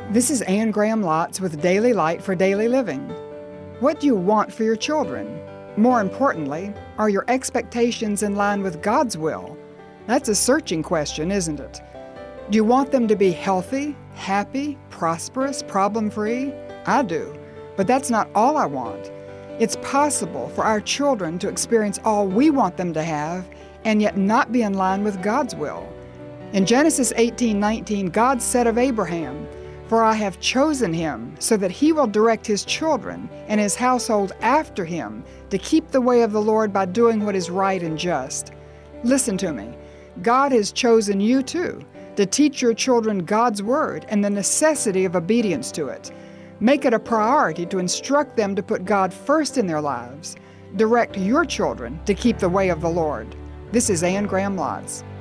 This is Anne Graham Lotz with Daily Light for Daily Living. What do you want for your children? More importantly, are your expectations in line with God's will? That's a searching question, isn't it? Do you want them to be healthy, happy, prosperous, problem-free? I do, but that's not all I want. It's possible for our children to experience all we want them to have and yet not be in line with God's will. In Genesis 18:19, God said of Abraham, "For I have chosen him so that he will direct his children and his household after him to keep the way of the Lord by doing what is right and just." Listen to me. God has chosen you too to teach your children God's word and the necessity of obedience to it. Make it a priority to instruct them to put God first in their lives. Direct your children to keep the way of the Lord. This is Anne Graham Lotz.